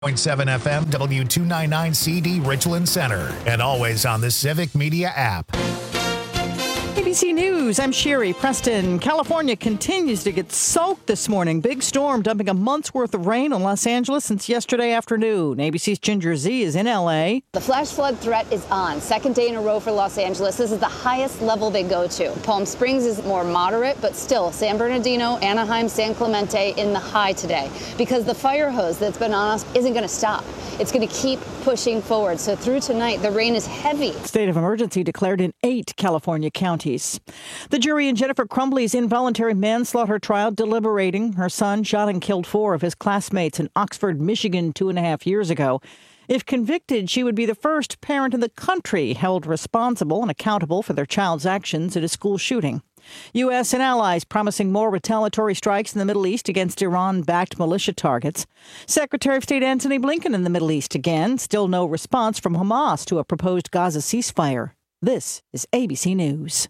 101.7 FM, W299CD Richland Center, and always on the Civic Media app. ABC News, I'm Sherry Preston. California continues to get soaked this morning. Big storm dumping a month's worth of rain on Los Angeles since yesterday afternoon. ABC's Ginger Z is in L.A. The flash flood threat is on. Second day in a row for Los Angeles. This is the highest level they go to. Palm Springs is more moderate, but still San Bernardino, Anaheim, San Clemente in the high today because the fire hose that's been on us isn't going to stop. It's going to keep pushing forward. So through tonight, the rain is heavy. State of emergency declared in 8 California counties. The jury in Jennifer Crumbley's involuntary manslaughter trial deliberating. Her son shot and killed 4 of his classmates in Oxford, Michigan 2.5 years ago. If convicted, she would be the first parent in the country held responsible and accountable for their child's actions at a school shooting. U.S. and allies promising more retaliatory strikes in the Middle East against Iran-backed militia targets. Secretary of State Antony Blinken in the Middle East again. Still no response from Hamas to a proposed Gaza ceasefire. This is ABC News.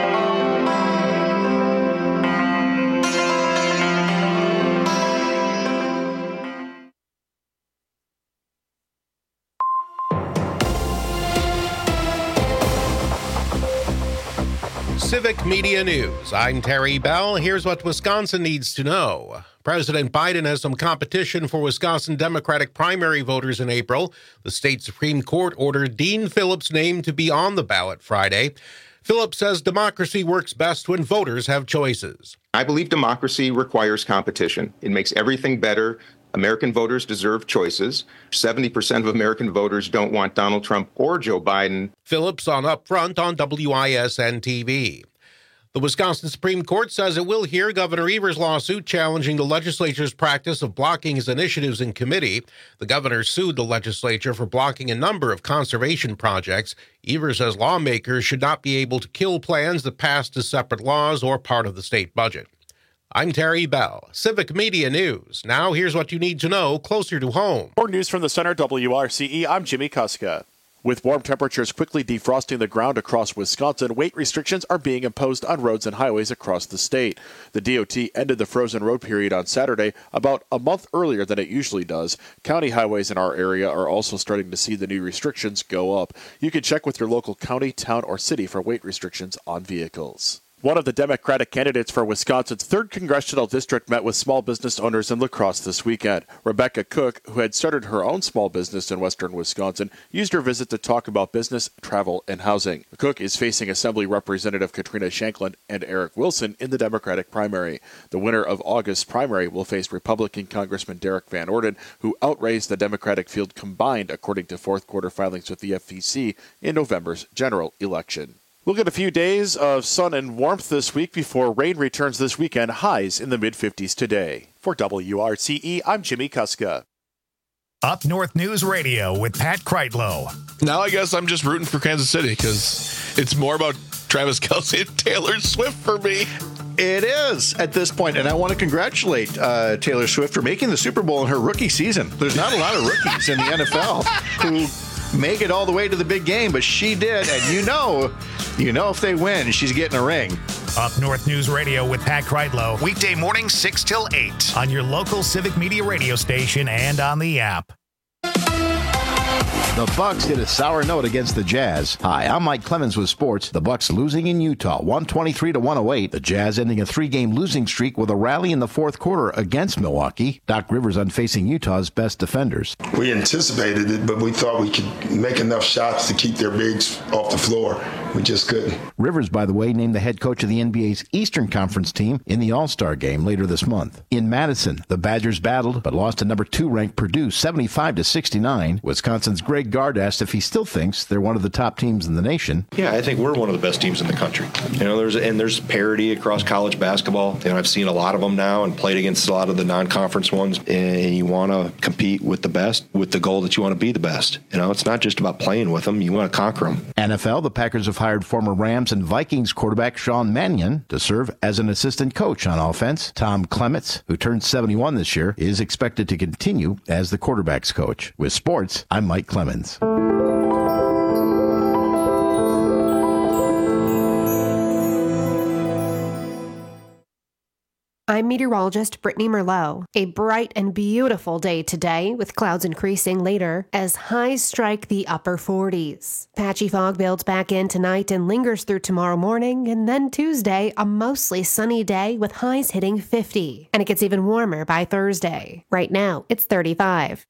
Civic Media News. I'm Terry Bell. Here's what Wisconsin needs to know. President Biden has some competition for Wisconsin Democratic primary voters in April. The state Supreme Court ordered Dean Phillips' name to be on the ballot Friday. Phillips says democracy works best when voters have choices. I believe democracy requires competition. It makes everything better. American voters deserve choices. 70% of American voters don't want Donald Trump or Joe Biden. Phillips on Upfront on WISN-TV. The Wisconsin Supreme Court says it will hear Governor Evers' lawsuit challenging the legislature's practice of blocking his initiatives in committee. The governor sued the legislature for blocking a number of conservation projects. Evers says lawmakers should not be able to kill plans that passed as separate laws or part of the state budget. I'm Terry Bell, Civic Media News. Now here's what you need to know closer to home. More news from the Center, WRCE. I'm Jimmy Kuska. With warm temperatures quickly defrosting the ground across Wisconsin, weight restrictions are being imposed on roads and highways across the state. The DOT ended the frozen road period on Saturday, about a month earlier than it usually does. County highways in our area are also starting to see the new restrictions go up. You can check with your local county, town, or city for weight restrictions on vehicles. One of the Democratic candidates for Wisconsin's 3rd Congressional District met with small business owners in La Crosse this weekend. Rebecca Cook, who had started her own small business in western Wisconsin, used her visit to talk about business, travel, and housing. Cook is facing Assembly Representative Katrina Shanklin and Eric Wilson in the Democratic primary. The winner of August's primary will face Republican Congressman Derek Van Orden, who outraised the Democratic field combined, according to fourth quarter filings with the FEC in November's general election. We'll get a few days of sun and warmth this week before rain returns this weekend, highs in the mid-50s today. For WRCE, I'm Jimmy Kuska. Up North News Radio with Pat Kreitlow. Now I guess I'm just rooting for Kansas City because it's more about Travis Kelce and Taylor Swift for me. It is at this point, and I want to congratulate Taylor Swift for making the Super Bowl in her rookie season. There's not a lot of rookies in the NFL who make it all the way to the big game, but she did, and you know if they win, she's getting a ring. Up North News Radio with Pat Kreitlow, weekday mornings 6 till 8 on your local Civic Media radio station and on the app. The Bucks hit a sour note against the Jazz. Hi, I'm Mike Clemens with sports. The Bucks losing in Utah, 123-108. The Jazz ending a 3-game losing streak with a rally in the fourth quarter against Milwaukee. Doc Rivers unfacing Utah's best defenders. We anticipated it, but we thought we could make enough shots to keep their bigs off the floor. We just couldn't. Rivers, by the way, named the head coach of the NBA's Eastern Conference team in the All-Star game later this month. In Madison, the Badgers battled, but lost to number 2 ranked Purdue 75-69. Wisconsin's Greg Gard asked if he still thinks they're one of the top teams in the nation. Yeah, I think we're one of the best teams in the country. There's parity across college basketball. I've seen a lot of them now and played against a lot of the non-conference ones. And you want to compete with the best with the goal that you want to be the best. It's not just about playing with them. You want to conquer them. NFL, the Packers have hired former Rams and Vikings quarterback Sean Mannion to serve as an assistant coach on offense. Tom Clements, who turned 71 this year, is expected to continue as the quarterback's coach. With sports, I'm Mike Clemens. I'm meteorologist Brittany Merlot. A bright and beautiful day today, with clouds increasing later as highs strike the upper 40s. Patchy fog builds back in tonight and lingers through tomorrow morning, and then Tuesday, a mostly sunny day with highs hitting 50. And it gets even warmer by Thursday. Right now, it's 35.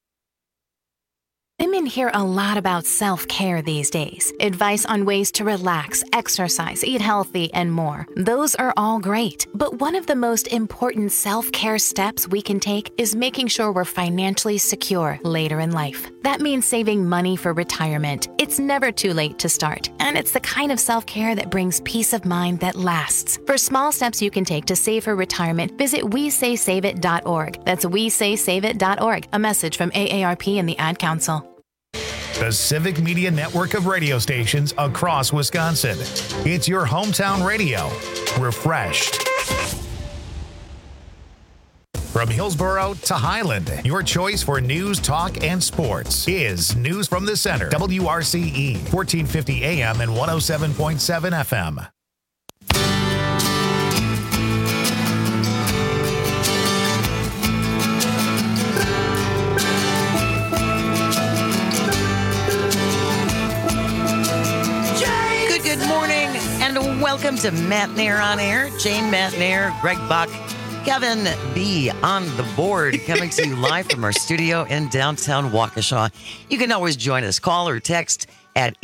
Women hear a lot about self-care these days. Advice on ways to relax, exercise, eat healthy, and more. Those are all great. But one of the most important self-care steps we can take is making sure we're financially secure later in life. That means saving money for retirement. It's never too late to start. And it's the kind of self-care that brings peace of mind that lasts. For small steps you can take to save for retirement, visit WeSaySaveIt.org. That's WeSaySaveIt.org. A message from AARP and the Ad Council. The Civic Media network of radio stations across Wisconsin. It's your hometown radio. Refreshed. From Hillsboro to Highland, your choice for news, talk, and sports is News from the Center. WRCE, 1450 AM and 107.7 FM. Good morning, and welcome to Matt Nair on Air. Jane Matt Nair, Greg Buck, Kevin B. on the board, coming to you live from our studio in downtown Waukesha. You can always join us. Call or text at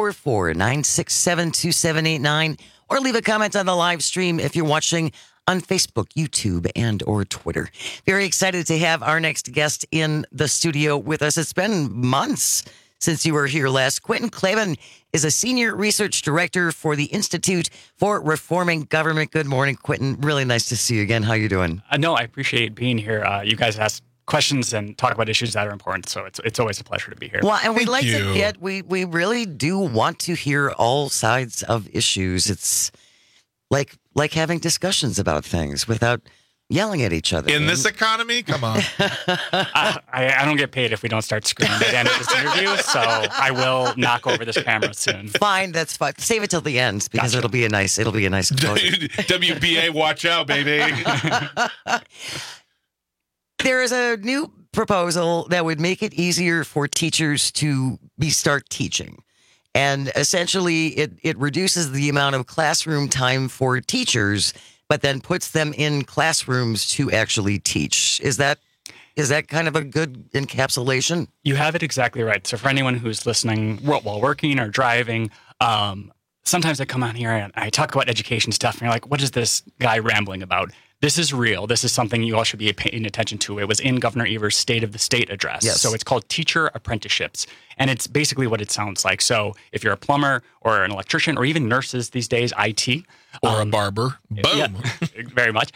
844-967-2789, or leave a comment on the live stream if you're watching on Facebook, YouTube, and or Twitter. Very excited to have our next guest in the studio with us. It's been months since you were here last. Quentin Klavan is a senior research director for the Institute for Reforming Government. Good morning, Quentin. Really nice to see you again. How you doing? No, I appreciate being here. You guys ask questions and talk about issues that are important, so it's always a pleasure to be here. Well, and we really do want to hear all sides of issues. It's like having discussions about things without yelling at each other. In this economy? Come on. I don't get paid if we don't start screaming at the end of this interview, so I will knock over this camera soon. Fine, that's fine. Save it till the end because it'll be a nice WBA, watch out, baby. There is a new proposal that would make it easier for teachers to start teaching. And essentially, it reduces the amount of classroom time for teachers, but then puts them in classrooms to actually teach. Is that kind of a good encapsulation? You have it exactly right. So for anyone who's listening while working or driving, sometimes I come on here and I talk about education stuff, and you're like, what is this guy rambling about? This is real. This is something you all should be paying attention to. It was in Governor Evers' State of the State address. Yes. So it's called teacher apprenticeships. And it's basically what it sounds like. So if you're a plumber or an electrician or even nurses these days, IT. Or a barber. Boom. Yeah, very much.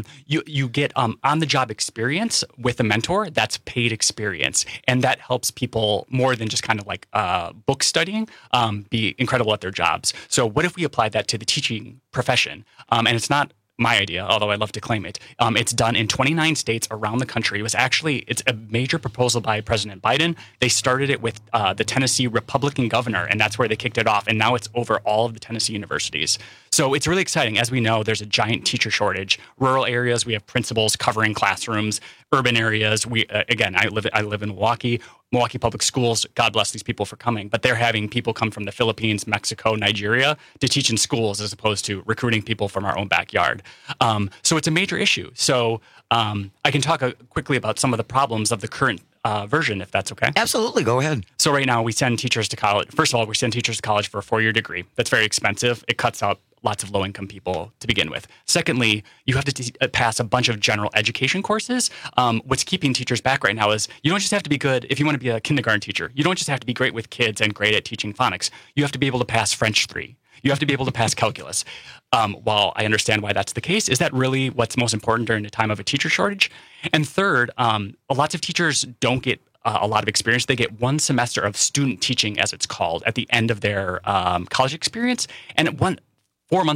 You get on-the-job experience with a mentor. That's paid experience. And that helps people more than just kind of like book studying be incredible at their jobs. So what if we applied that to the teaching profession? And it's not my idea, although I love to claim it. It's done in 29 states around the country. It's a major proposal by President Biden. They started it with the Tennessee Republican governor, and that's where they kicked it off. And now it's over all of the Tennessee universities. So it's really exciting. As we know, there's a giant teacher shortage. Rural areas, we have principals covering classrooms. Urban areas, I live in Milwaukee Public Schools. God bless these people for coming, but they're having people come from the Philippines, Mexico, Nigeria to teach in schools as opposed to recruiting people from our own backyard. So it's a major issue. So I can talk quickly about some of the problems of the current version, if that's okay. Absolutely. Go ahead. So right now we send teachers to college. First of all, we send teachers to college for a 4-year degree. That's very expensive. It cuts out lots of low-income people to begin with. Secondly, you have to pass a bunch of general education courses. What's keeping teachers back right now is you don't just have to be good if you want to be a kindergarten teacher. You don't just have to be great with kids and great at teaching phonics. You have to be able to pass French 3. You have to be able to pass calculus. While I understand why that's the case, is that really what's most important during a time of a teacher shortage? And third, lots of teachers don't get a lot of experience. They get 1 semester of student teaching, as it's called, at the end of their college experience, and 4 months of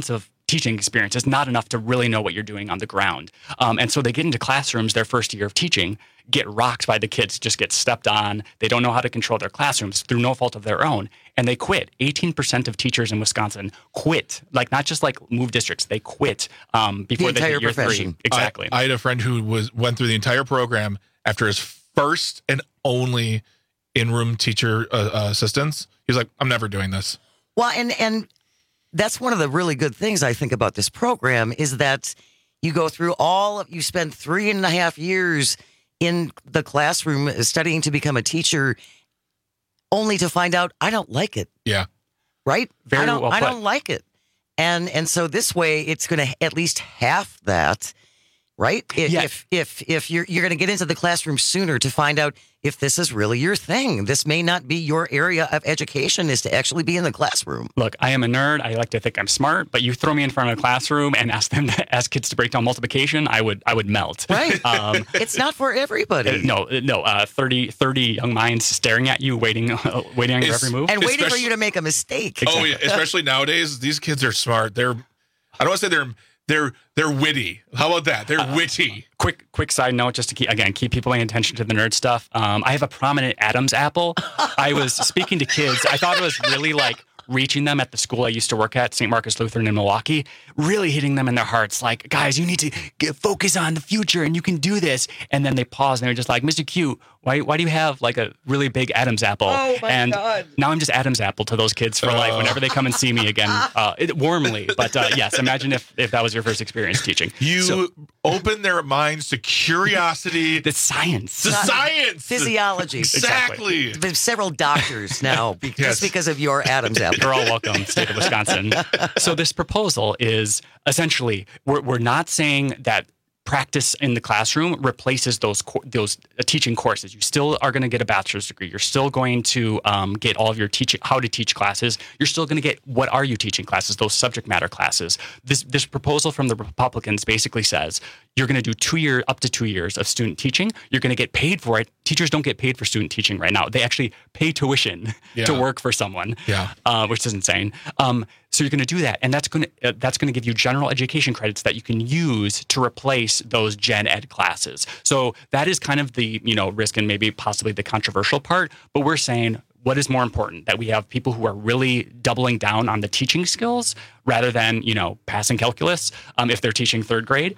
teaching experience is not enough to really know what you're doing on the ground. And so they get into classrooms their first year of teaching, get rocked by the kids, just get stepped on. They don't know how to control their classrooms through no fault of their own. And they quit. 18% of teachers in Wisconsin quit, like not just like move districts, they quit before they hit year profession. 3. Exactly. I had a friend who went through the entire program after his first and only in-room teacher assistance. He was like, I'm never doing this. Well, and that's one of the really good things I think about this program is that you go through you spend 3.5 years in the classroom studying to become a teacher, only to find out I don't like it. Yeah. Right? Very well put. I don't like it. And so this way it's going to at least half that, right? If you're going to get into the classroom sooner to find out if this is really your thing. This may not be your area of education, is to actually be in the classroom. Look, I am a nerd. I like to think I'm smart, but you throw me in front of a classroom and ask kids to break down multiplication, I would melt. Right. It's not for everybody. No. 30 young minds staring at you, waiting on your every move. And waiting for you to make a mistake. Exactly. Oh, yeah. Especially nowadays, these kids are smart. I don't want to say they're witty. How about that? They're witty. Quick side note, just to keep people paying attention to the nerd stuff. I have a prominent Adam's apple. I was speaking to kids. I thought it was really like reaching them at the school I used to work at, St. Marcus Lutheran in Milwaukee, really hitting them in their hearts. Like, guys, you need to focus on the future and you can do this. And then they paused and they were just like, Mr. Cute, why do you have like a really big Adam's apple? Oh my God. Now I'm just Adam's apple to those kids for life whenever they come and see me again, warmly. But yes, imagine if that was your first experience teaching. You open their minds to curiosity. The science. Physiology. Exactly. There's several doctors now just because of your Adam's apple. You're all welcome, state of Wisconsin. So this proposal is essentially, we're not saying that practice in the classroom replaces those teaching courses. You still are going to get a bachelor's degree. You're still going to get all of your how to teach classes. You're still going to get what are you teaching classes, those subject matter classes. This proposal from the Republicans basically says you're going to do up to 2 years of student teaching. You're going to get paid for it. Teachers don't get paid for student teaching right now. They actually pay tuition to work for someone, which is insane. So you're going to do that, and that's going to give you general education credits that you can use to replace those gen ed classes. So that is kind of the risk and maybe possibly the controversial part. But we're saying, what is more important, that we have people who are really doubling down on the teaching skills rather than passing calculus if they're teaching third grade,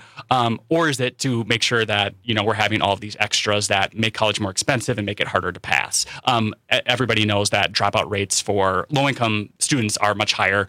or is it to make sure that we're having all of these extras that make college more expensive and make it harder to pass? Everybody knows that dropout rates for low-income students are much higher.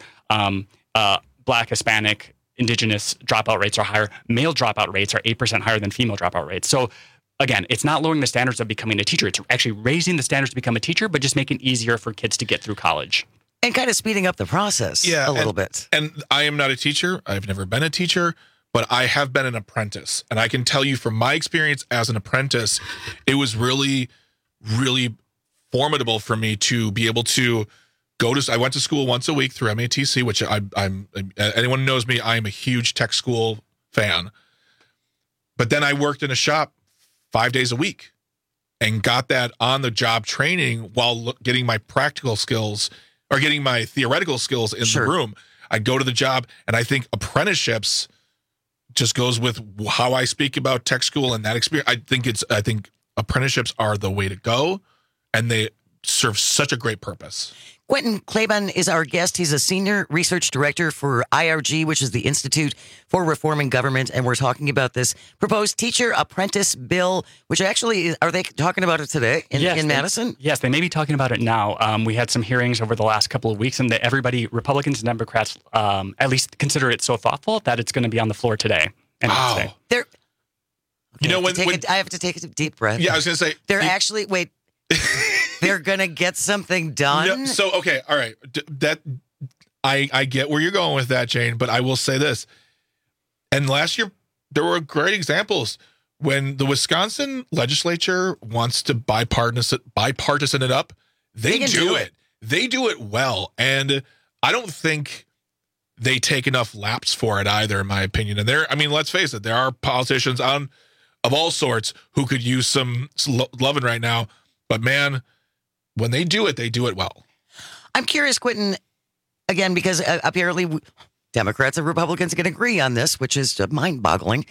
Black, Hispanic, Indigenous dropout rates are higher. Male dropout rates are 8% higher than female dropout rates. So again, it's not lowering the standards of becoming a teacher. It's actually raising the standards to become a teacher, but just making it easier for kids to get through college. And kind of speeding up the process a little bit. And I am not a teacher. I've never been a teacher, but I have been an apprentice. And I can tell you from my experience as an apprentice, it was really, really formidable for me to be able to I went to school once a week through MATC, which I'm anyone who knows me, I am a huge tech school fan. But then I worked in a shop 5 days a week and got that on the job training while getting my practical skills or getting my theoretical skills in the room. I'd go to the job, and I think apprenticeships just goes with how I speak about tech school and that experience. I think apprenticeships are the way to go, and they serve such a great purpose. Quentin Claban is our guest. He's a senior research director for IRG, which is the Institute for Reforming Government. And we're talking about this proposed teacher apprentice bill, which actually, are they talking about it today in Madison? Yes, they may be talking about it now. We had some hearings over the last couple of weeks, and everybody, Republicans and Democrats, at least consider it so thoughtful that it's going to be on the floor today. Wow. I have to take a deep breath. Yeah, I was going to say. They're actually, wait. They're gonna get something done. No, so okay, all right. That I get where you're going with that, Jane. But I will say this: and last year there were great examples when the Wisconsin legislature wants to bipartisan it up. They do it. They do it well, and I don't think they take enough laps for it either, in my opinion. And let's face it, there are politicians of all sorts who could use some loving right now. But man, when they do it well. I'm curious, Quentin, again, because apparently Democrats and Republicans can agree on this, which is mind-boggling.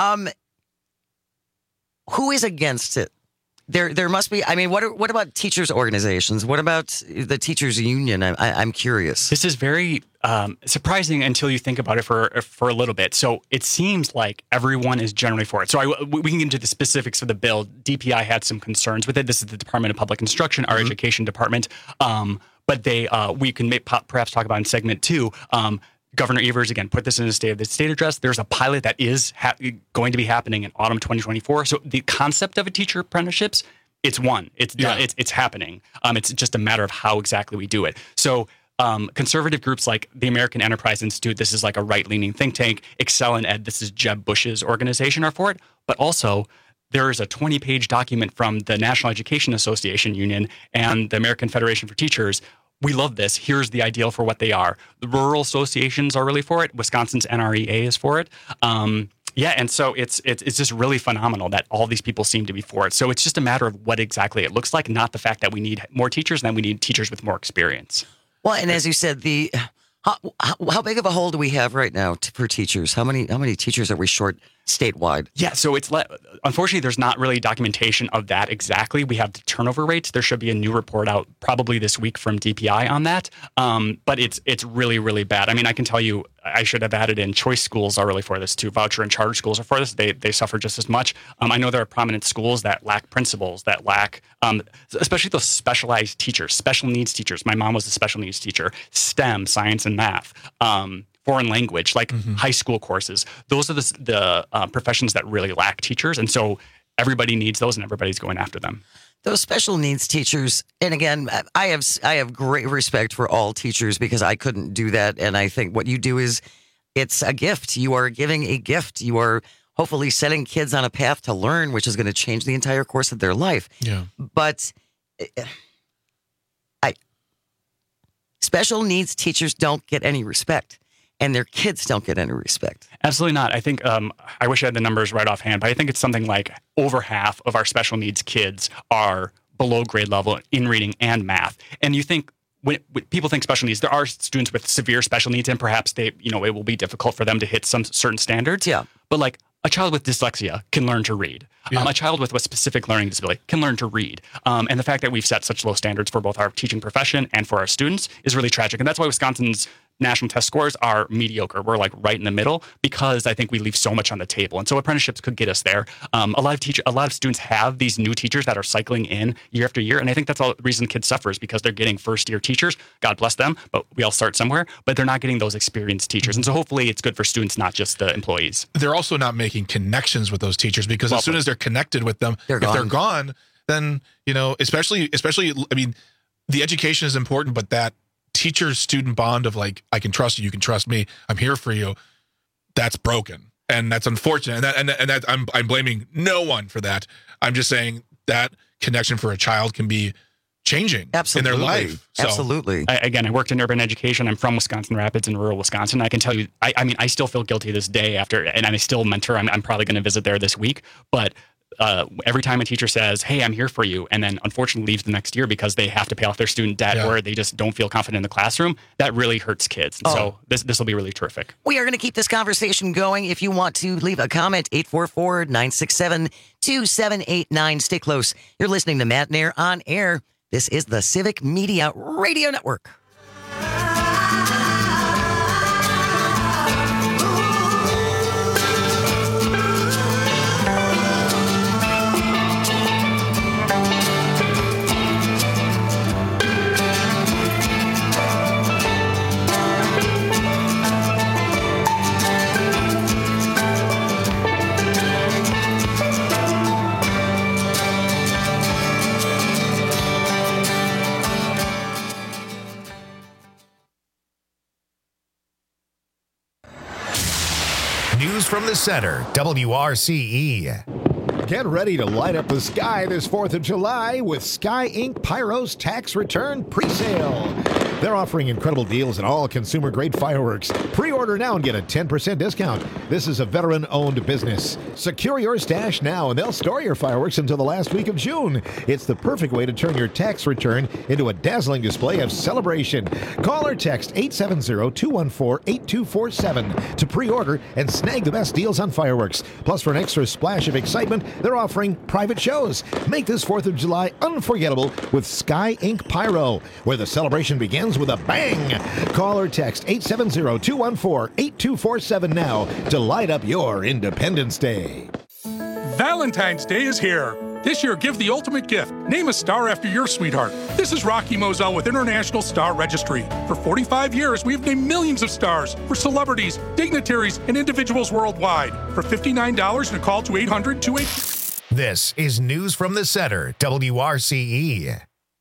Who is against it? There must be. I mean, what about teachers' organizations? What about the teachers' union? I'm curious. This is very surprising until you think about it for a little bit. So it seems like everyone is generally for it. So we can get into the specifics of the bill. DPI had some concerns with it. This is the Department of Public Instruction, our education department. But we can perhaps talk about in segment 2. Governor Evers, again, put this in a State of the State address. There's a pilot that is going to be happening in autumn 2024. So the concept of a teacher apprenticeships, it's done. It's happening. It's just a matter of how exactly we do it. So conservative groups like the American Enterprise Institute, this is like a right-leaning think tank. Excel and Ed, this is Jeb Bush's organization, are for it. But also, there is a 20-page document from the National Education Association Union and the American Federation for Teachers. We love this. Here's the ideal for what they are. The rural associations are really for it. Wisconsin's NREA is for it. And so it's just really phenomenal that all these people seem to be for it. So it's just a matter of what exactly it looks like, not the fact that we need more teachers, and then we need teachers with more experience. Well, and as you said, how big of a hole do we have right now for teachers? How many teachers are we short statewide? Yeah, so unfortunately, there's not really documentation of that exactly. We have the turnover rates. There should be a new report out probably this week from DPI on that. But it's really, really bad. I mean, I can tell you, I should have added in choice schools are really for this too. Voucher and charter schools are for this. They suffer just as much. I know there are prominent schools that lack principals, that lack, especially those specialized teachers, special needs teachers. My mom was a special needs teacher, STEM, science and math. Foreign language, like high school courses. Those are the professions that really lack teachers. And so everybody needs those and everybody's going after them. Those special needs teachers, and again, I have great respect for all teachers because I couldn't do that. And I think what you do it's a gift. You are giving a gift. You are hopefully setting kids on a path to learn, which is going to change the entire course of their life. Yeah. But special needs teachers don't get any respect. And their kids don't get any respect. Absolutely not. I think, I wish I had the numbers right offhand, but I think it's something like over half of our special needs kids are below grade level in reading and math. And you think, when people think special needs, there are students with severe special needs, and perhaps it will be difficult for them to hit some certain standards. Yeah. But like a child with dyslexia can learn to read. Yeah. A child with a specific learning disability can learn to read. And the fact that we've set such low standards for both our teaching profession and for our students is really tragic. And that's why Wisconsin's national test scores are mediocre. We're like right in the middle because I think we leave so much on the table. And so apprenticeships could get us there. A lot of students have these new teachers that are cycling in year after year. And I think that's all the reason kids suffer is because they're getting first year teachers. God bless them, but we all start somewhere, but they're not getting those experienced teachers. And so hopefully it's good for students, not just the employees. They're also not making connections with those teachers because as soon as they're connected with them, they're gone, then, especially, I mean, the education is important, but that teacher-student bond of like, I can trust you, you can trust me, I'm here for you, that's broken. And that's unfortunate. And that I'm blaming no one for that. I'm just saying that connection for a child can be changing in their life. So, absolutely. I worked in urban education. I'm from Wisconsin Rapids in rural Wisconsin. I can tell you, I mean, I still feel guilty this day and I still mentor. I'm probably going to visit there this week, but every time a teacher says, hey, I'm here for you, and then unfortunately leaves the next year because they have to pay off their student debt or they just don't feel confident in the classroom, that really hurts kids. And so this will be really terrific. We are going to keep this conversation going. If you want to leave a comment, 844-967-2789. Stay close. You're listening to Matt and Air on Air. This is the Civic Media Radio Network. News from the center, WRCE. Get ready to light up the sky this 4th of July with Sky Inc. Pyro's tax return pre-sale. They're offering incredible deals on all consumer-grade fireworks. Pre-order now and get a 10% discount. This is a veteran-owned business. Secure your stash now, and they'll store your fireworks until the last week of June. It's the perfect way to turn your tax return into a dazzling display of celebration. Call or text 870-214-8247 to pre-order and snag the best deals on fireworks. Plus, for an extra splash of excitement, they're offering private shows. Make this 4th of July unforgettable with Sky Inc. Pyro, where the celebration begins with a bang. Call or text 870-214-8247 now to light up your Independence Day. Valentine's Day is here. This year, give the ultimate gift. Name a star after your sweetheart. This is Rocky Moselle with International Star Registry. For 45 years, we have named millions of stars for celebrities, dignitaries, and individuals worldwide. For $59, and a call to 800-28... This is News from the Center, WRCE.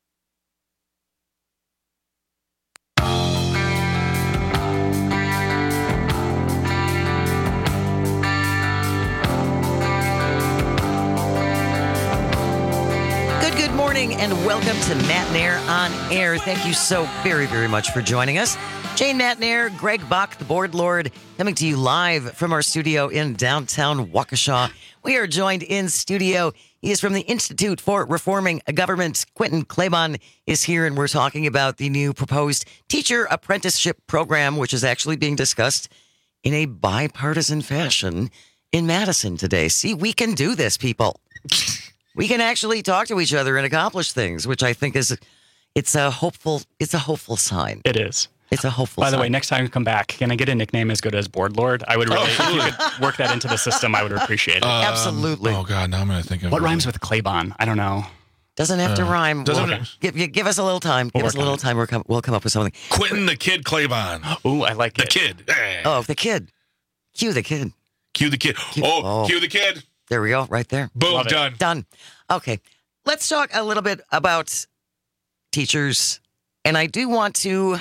Good morning and welcome to Matt Nair on Air. Thank you so very, very much for joining us. Jane Matt Nair, Greg Bach, the board lord, coming to you live from our studio in downtown Waukesha. We are joined in studio. He is from the Institute for Reforming Government. Quentin Claiborne is here, and we're talking about the new proposed teacher apprenticeship program, which is actually being discussed in a bipartisan fashion in Madison today. See, we can do this, people. We can actually talk to each other and accomplish things, which I think is it's a hopeful sign. It is. It's a hopeful sign. By the way, next time you come back, can I get a nickname as good as Board Lord? I would really, if you could work that into the system, I would appreciate it. Absolutely. Oh, God, now I'm going to think of what rhymes with Claiborne? I don't know. Doesn't have to rhyme. Give us a little time. Give us a little time. We'll come up with something. Quentin the Kid Claiborne. Ooh, I like the it. Kid. Oh, the Kid. Cue the Kid. Cue the Kid. Cue the Kid. There we go. Right there. Boom. Done. Okay. Let's talk a little bit about teachers. And I do want to...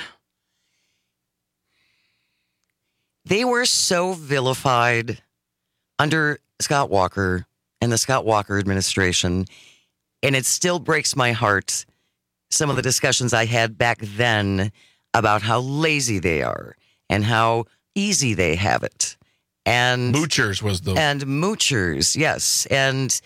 They were so vilified under Scott Walker and the Scott Walker administration. And it still breaks my heart, some of the discussions I had back then about how lazy they are and how easy they have it. And Moochers was the... And Moochers, yes. And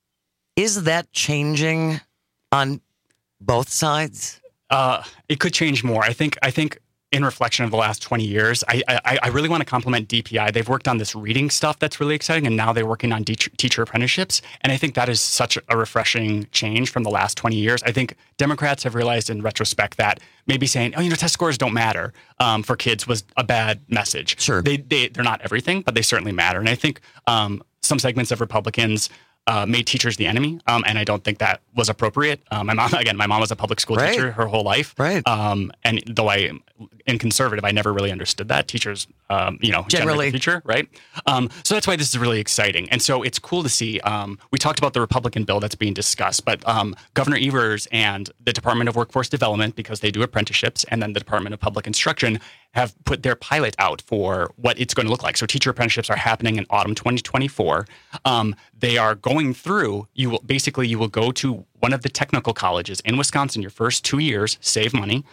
is that changing on both sides? It could change more. I think in reflection of the last 20 years, I really want to compliment DPI. They've worked on this reading stuff that's really exciting, and now they're working on teacher apprenticeships. And I think that is such a refreshing change from the last 20 years. I think Democrats have realized in retrospect that maybe saying, test scores don't matter for kids was a bad message. Sure. They're not everything, but they certainly matter. And I think some segments of Republicans made teachers the enemy, and I don't think that was appropriate. My mom was a public school teacher her whole life, right? And though in conservative, I never really understood that teachers, generally the future, right? So that's why this is really exciting, and so it's cool to see. We talked about the Republican bill that's being discussed, but Governor Evers and the Department of Workforce Development, because they do apprenticeships, and then the Department of Public Instruction have put their pilot out for what it's going to look like. So teacher apprenticeships are happening in autumn 2024. They are going through, you will go to one of the technical colleges in Wisconsin your first 2 years, save money,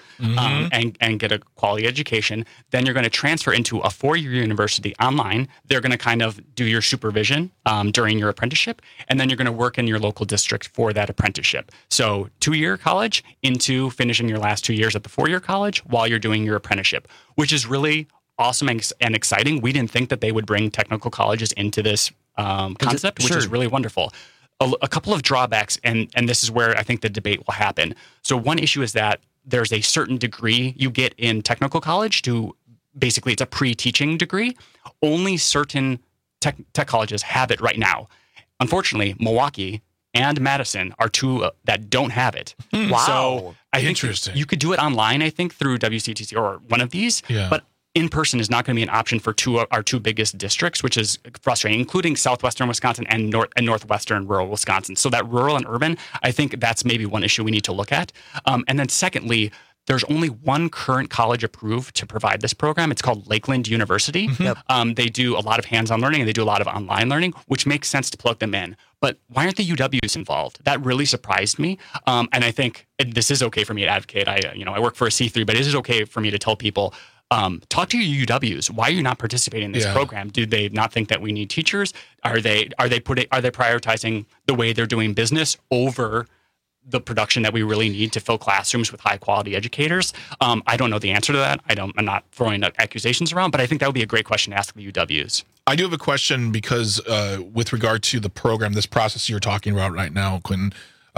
and get a quality education. Then you're going to transfer into a 4-year university online. They're going to kind of do your supervision during your apprenticeship, and then you're going to work in your local district for that apprenticeship. So 2-year college into finishing your last 2 years at the 4-year college while you're doing your apprenticeship, which is really awesome and exciting. We didn't think that they would bring technical colleges into this concept, which is really wonderful. A couple of drawbacks, and this is where I think the debate will happen. So one issue is that there's a certain degree you get in technical college to basically it's a pre-teaching degree. Only certain tech colleges have it right now. Unfortunately, Milwaukee and Madison are two that don't have it. Wow. So I think you could do it online, I think, through WCTC or one of these, but in-person is not going to be an option for our two biggest districts, which is frustrating, including southwestern Wisconsin and northwestern rural Wisconsin. So that rural and urban, I think that's maybe one issue we need to look at. And then secondly, There's only one current college approved to provide this program. It's called Lakeland University. They do a lot of hands-on learning and they do a lot of online learning, which makes sense to plug them in. But why aren't the UWs involved? That really surprised me. And I think this is okay for me to advocate. I work for a C3, but it is okay for me to tell people, talk to your UWs. Why are you not participating in this program? Do they not think that we need teachers? Are they prioritizing the way they're doing business over the production that we really need to fill classrooms with high quality educators? I don't know the answer to that. I'm not throwing accusations around, but I think that would be a great question to ask the UWs. I do have a question because with regard to the program, this process you're talking about right now, Quentin,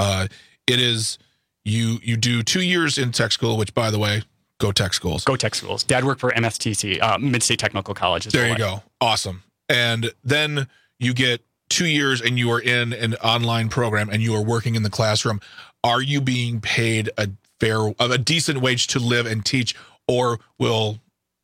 it is you do 2 years in tech school, which, by the way, go tech schools. Go tech schools. Dad worked for MSTC, Mid-State Technical College. There you go. Awesome. And then you get 2 years and you are in an online program and you are working in the classroom. Are you being paid a decent wage to live and teach, or will...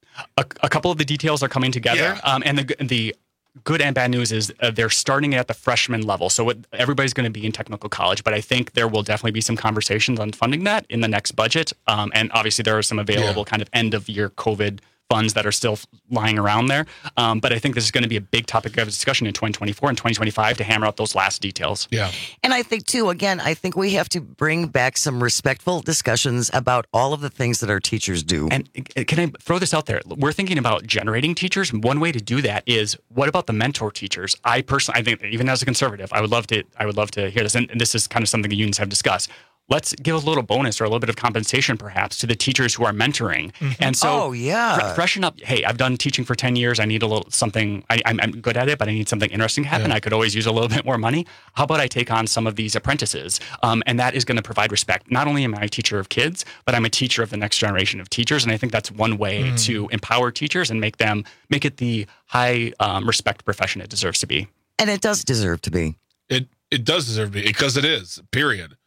A couple of the details are coming together. And the good and bad news is they're starting at the freshman level. So everybody's going to be in technical college, but I think there will definitely be some conversations on funding that in the next budget. And obviously there are some available kind of end of year COVID funds that are still lying around there. But I think this is going to be a big topic of discussion in 2024 and 2025 to hammer out those last details. Yeah. And I think, too, again, I think we have to bring back some respectful discussions about all of the things that our teachers do. And can I throw this out there? We're thinking about generating teachers. One way to do that is, what about the mentor teachers? I think, even as a conservative, I would love to hear this. And this is kind of something the unions have discussed. Let's give a little bonus or a little bit of compensation, perhaps, to the teachers who are mentoring. And so, freshen up. Hey, I've done teaching for 10 years. I need a little something. I'm good at it, but I need something interesting to happen. I could always use a little bit more money. How about I take on some of these apprentices? And that is going to provide respect. Not only am I a teacher of kids, but I'm a teacher of the next generation of teachers. And I think that's one way to empower teachers and make it the high respect profession it deserves to be. And it does deserve to be. It does deserve to be, because it is, period.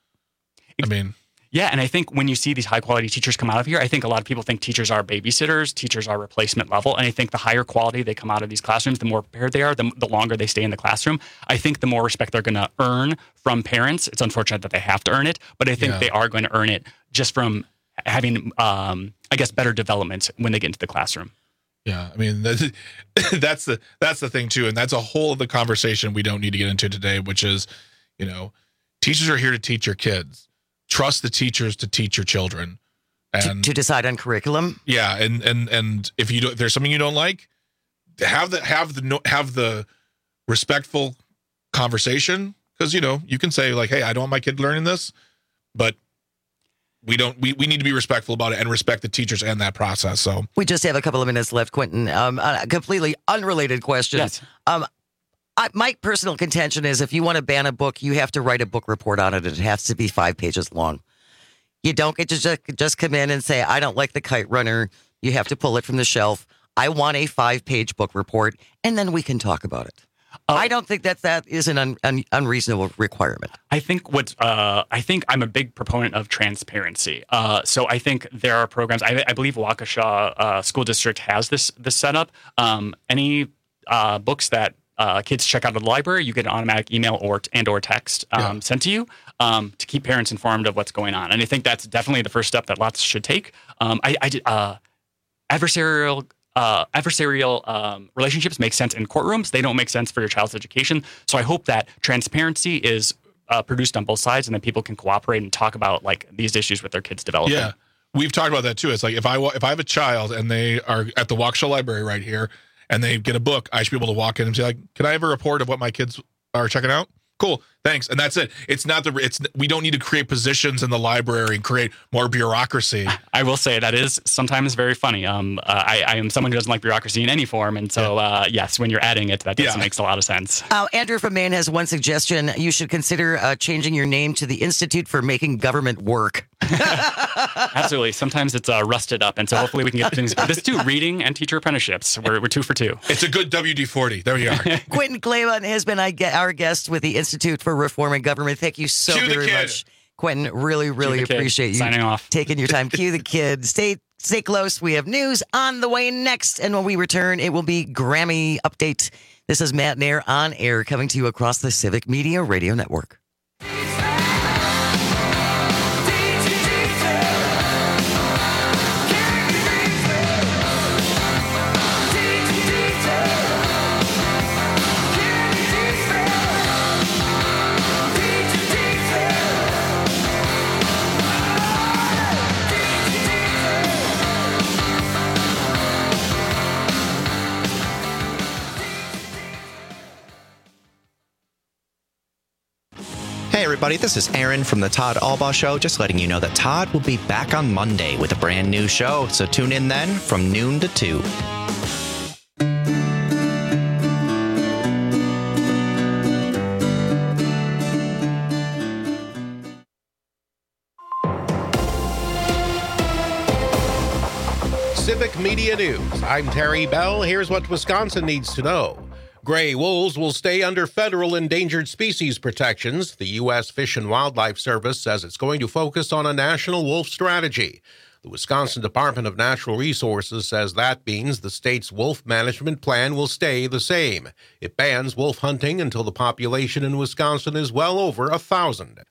I mean, yeah, and I think when you see these high quality teachers come out of here, I think a lot of people think teachers are babysitters, teachers are replacement level, and I think the higher quality they come out of these classrooms, the more prepared they are, the longer they stay in the classroom. I think the more respect they're going to earn from parents. It's unfortunate that they have to earn it, but I think they are going to earn it just from having, better development when they get into the classroom. Yeah, I mean, that's the thing too, and that's a whole other conversation we don't need to get into today, which is, teachers are here to teach your kids. Trust the teachers to teach your children, and to decide on curriculum. Yeah, and if there's something you don't like, have the respectful conversation, because you can say like, hey, I don't want my kid learning this, but we need to be respectful about it and respect the teachers and that process. So we just have a couple of minutes left, Quentin. A completely unrelated question. Yes. My personal contention is, if you want to ban a book, you have to write a book report on it. It has to be 5 pages long. You don't get to just come in and say, I don't like the Kite Runner. You have to pull it from the shelf. I want a 5-page book report, and then we can talk about it. I don't think that is an unreasonable requirement. I think I'm a big proponent of transparency. So I think there are programs. I believe Waukesha School District has this set up. Any books that kids check out of the library, you get an automatic email or text sent to you to keep parents informed of what's going on. And I think that's definitely the first step that lots should take. Adversarial relationships make sense in courtrooms. They don't make sense for your child's education. So I hope that transparency is produced on both sides, and that people can cooperate and talk about like these issues with their kids developing. Yeah, we've talked about that too. It's like if I have a child and they are at the Waukesha Library right here, and they get a book, I should be able to walk in and say, like, can I have a report of what my kids are checking out? Cool, thanks. And that's it. We don't need to create positions in the library and create more bureaucracy. I will say that is sometimes very funny. I am someone who doesn't like bureaucracy in any form. And so, yes, when you're adding it, that makes a lot of sense. Andrew from Maine has one suggestion. You should consider changing your name to the Institute for Making Government Work. Absolutely. Sometimes it's rusted up. And so hopefully we can get things. This too, reading and teacher apprenticeships. We're 2 for 2. It's a good WD-40. There you are. Quentin Claymont has been our guest with the Institute for Reforming Government. Thank you so very much, Quentin. Really appreciate you signing off, taking your time. Cue the kid. Stay close. We have news on the way next, and when we return, it will be Grammy update. This is Matt Nair on air, coming to you across the Civic Media Radio Network. everybody. This is Aaron from the Todd Albaugh Show. Just letting you know that Todd will be back on Monday with a brand new show. So tune in then from noon to 2. Civic Media News. I'm Terry Bell. Here's what Wisconsin needs to know. Gray wolves will stay under federal endangered species protections. The U.S. Fish and Wildlife Service says it's going to focus on a national wolf strategy. The Wisconsin Department of Natural Resources says that means the state's wolf management plan will stay the same. It bans wolf hunting until the population in Wisconsin is well over 1,000.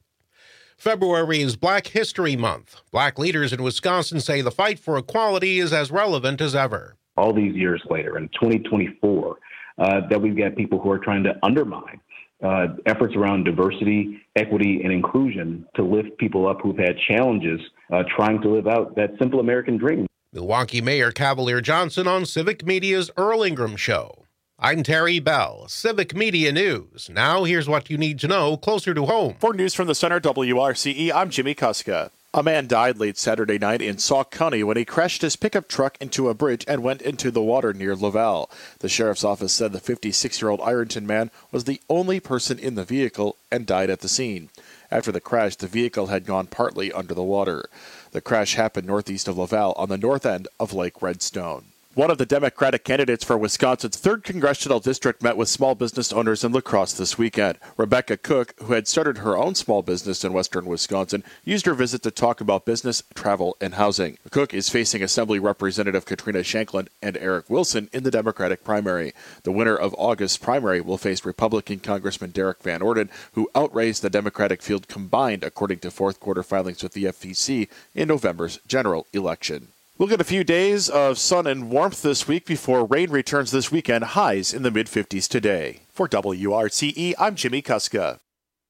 February is Black History Month. Black leaders in Wisconsin say the fight for equality is as relevant as ever. All these years later, in 2024, that we've got people who are trying to undermine efforts around diversity, equity, and inclusion to lift people up who've had challenges trying to live out that simple American dream. Milwaukee Mayor Cavalier Johnson on Civic Media's Earl Ingram Show. I'm Terry Bell, Civic Media News. Now here's what you need to know closer to home. For News from the Center, WRCE, I'm Jimmy Kuska. A man died late Saturday night in Sauk County when he crashed his pickup truck into a bridge and went into the water near Laval. The sheriff's office said the 56-year-old Ironton man was the only person in the vehicle and died at the scene. After the crash, the vehicle had gone partly under the water. The crash happened northeast of Laval on the north end of Lake Redstone. One of the Democratic candidates for Wisconsin's 3rd Congressional District met with small business owners in La Crosse this weekend. Rebecca Cook, who had started her own small business in western Wisconsin, used her visit to talk about business, travel, and housing. Cook is facing Assembly Representative Katrina Shanklin and Eric Wilson in the Democratic primary. The winner of August's primary will face Republican Congressman Derek Van Orden, who outraised the Democratic field combined, according to fourth quarter filings with the FEC in November's general election. We'll get a few days of sun and warmth this week before rain returns this weekend, highs in the mid-50s today. For WRCE, I'm Jimmy Kuska.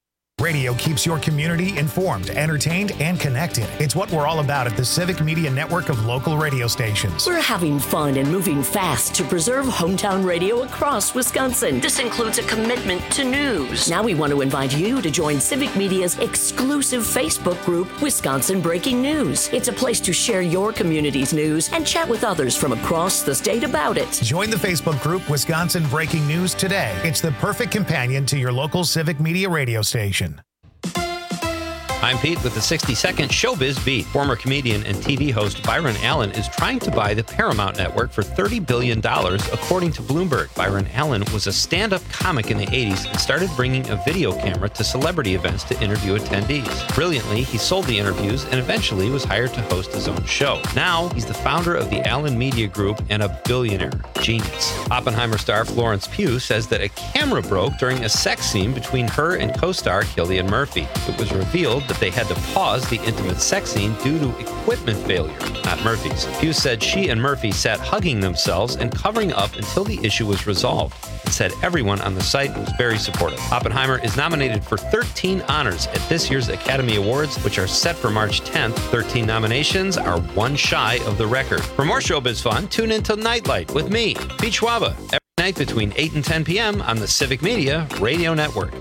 Radio keeps your community informed, entertained, and connected. It's what we're all about at the Civic Media Network of local radio stations. We're having fun and moving fast to preserve hometown radio across Wisconsin. This includes a commitment to news. Now we want to invite you to join Civic Media's exclusive Facebook group, Wisconsin Breaking News. It's a place to share your community's news and chat with others from across the state about it. Join the Facebook group, Wisconsin Breaking News today. It's the perfect companion to your local Civic Media radio station. I'm Pete with the 60-second Showbiz Beat. Former comedian and TV host Byron Allen is trying to buy the Paramount Network for $30 billion, according to Bloomberg. Byron Allen was a stand-up comic in the 80s and started bringing a video camera to celebrity events to interview attendees. Brilliantly, he sold the interviews and eventually was hired to host his own show. Now, he's the founder of the Allen Media Group and a billionaire. Genius. Oppenheimer star Florence Pugh says that a camera broke during a sex scene between her and co-star Cillian Murphy. It was revealed that they had to pause the intimate sex scene due to equipment failure, not Murphy's. Pugh said she and Murphy sat hugging themselves and covering up until the issue was resolved, and said everyone on the site was very supportive. Oppenheimer is nominated for 13 honors at this year's Academy Awards, which are set for March 10th. 13 nominations are one shy of the record. For more showbiz fun, tune in to Nightlight with me, Pete Schwaba, every night between 8 and 10 p.m. on the Civic Media Radio Network.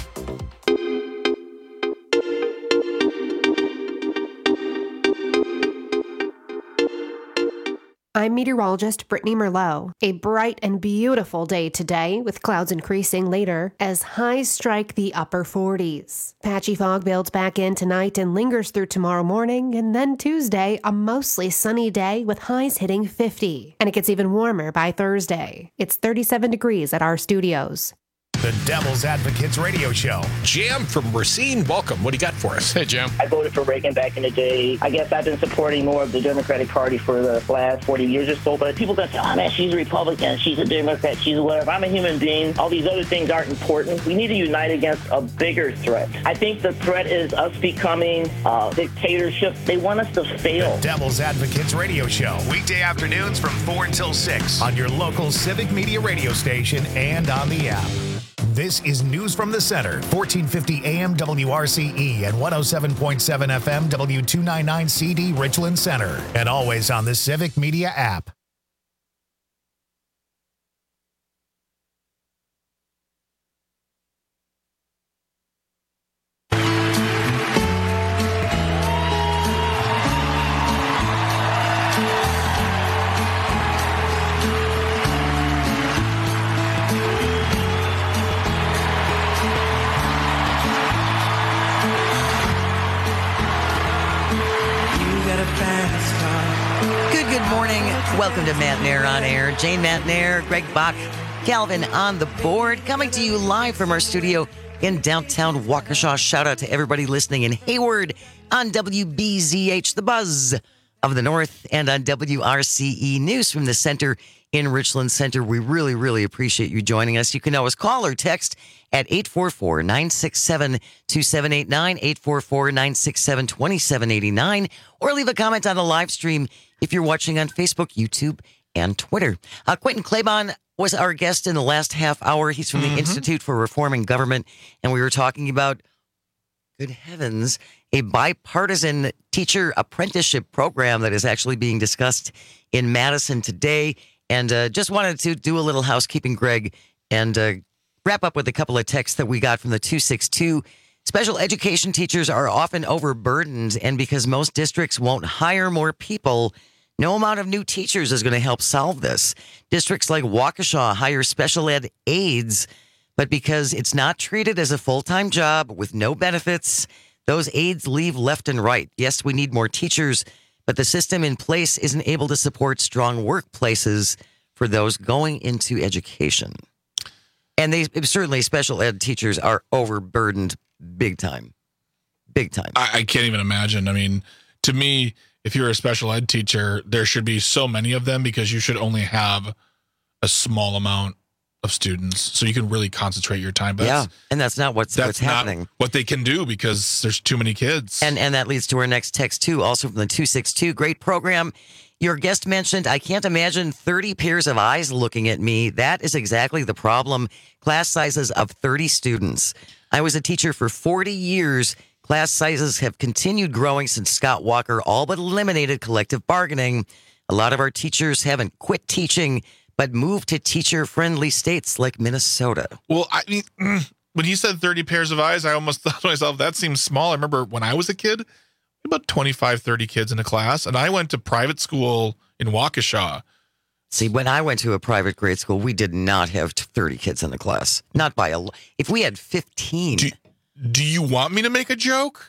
I'm meteorologist Brittany Merlot. A bright and beautiful day today, with clouds increasing later as highs strike the upper 40s. Patchy fog builds back in tonight and lingers through tomorrow morning, and then Tuesday, a mostly sunny day with highs hitting 50. And it gets even warmer by Thursday. It's 37 degrees at our studios. The Devil's Advocates Radio Show. Jam from Racine, welcome. What do you got for us? Hey, Jam. I voted for Reagan back in the day. I guess I've been supporting more of the Democratic Party for the last 40 years or so, but people don't say, oh man, she's a Republican, she's a Democrat, she's a whatever. I'm a human being. All these other things aren't important. We need to unite against a bigger threat. I think the threat is us becoming a dictatorship. They want us to fail. The Devil's Advocates Radio Show. Weekday afternoons from 4 until 6 on your local Civic Media radio station and on the app. This is News from the Center, 1450 AM WRCE and 107.7 FM W299 CD Richland Center, and always on the Civic Media app. Good morning. Welcome to Matt Nair on Air. Jane Matt Nair, Greg Bach, Calvin on the board, coming to you live from our studio in downtown Waukesha. Shout out to everybody listening in Hayward on WBZH, the Buzz of the North, and on WRCE News from the Center in Richland Center. We really, really appreciate you joining us. You can always call or text at 844-967-2789, 844-967-2789, or leave a comment on the live stream if you're watching on Facebook, YouTube, and Twitter. Quentin Claiborne was our guest in the last half hour. He's from the Institute for Reforming Government, and we were talking about, good heavens, a bipartisan teacher apprenticeship program that is actually being discussed in Madison today. And just wanted to do a little housekeeping, Greg, and wrap up with a couple of texts that we got from the 262. Special education teachers are often overburdened, and because most districts won't hire more people, no amount of new teachers is going to help solve this. Districts like Waukesha hire special ed aides, but because it's not treated as a full-time job with no benefits, those aides leave left and right. Yes, we need more teachers, but the system in place isn't able to support strong workplaces for those going into education. And they certainly, special ed teachers are overburdened big time. Big time. I can't even imagine. I mean, to me, if you're a special ed teacher, there should be so many of them because you should only have a small amount of students so you can really concentrate your time. But yeah, and that's not what's happening. Not what they can do because there's too many kids. And that leads to our next text, too, also from the 262. Great program. Your guest mentioned, I can't imagine 30 pairs of eyes looking at me. That is exactly the problem. Class sizes of 30 students. I was a teacher for 40 years. Class sizes have continued growing since Scott Walker all but eliminated collective bargaining. A lot of our teachers haven't quit teaching, but moved to teacher-friendly states like Minnesota. Well, I mean, when he said 30 pairs of eyes, I almost thought to myself, that seems small. I remember when I was a kid, about 25, 30 kids in a class, and I went to private school in Waukesha. See, when I went to a private grade school, we did not have 30 kids in the class. Not by a lot. If we had 15. Do you want me to make a joke?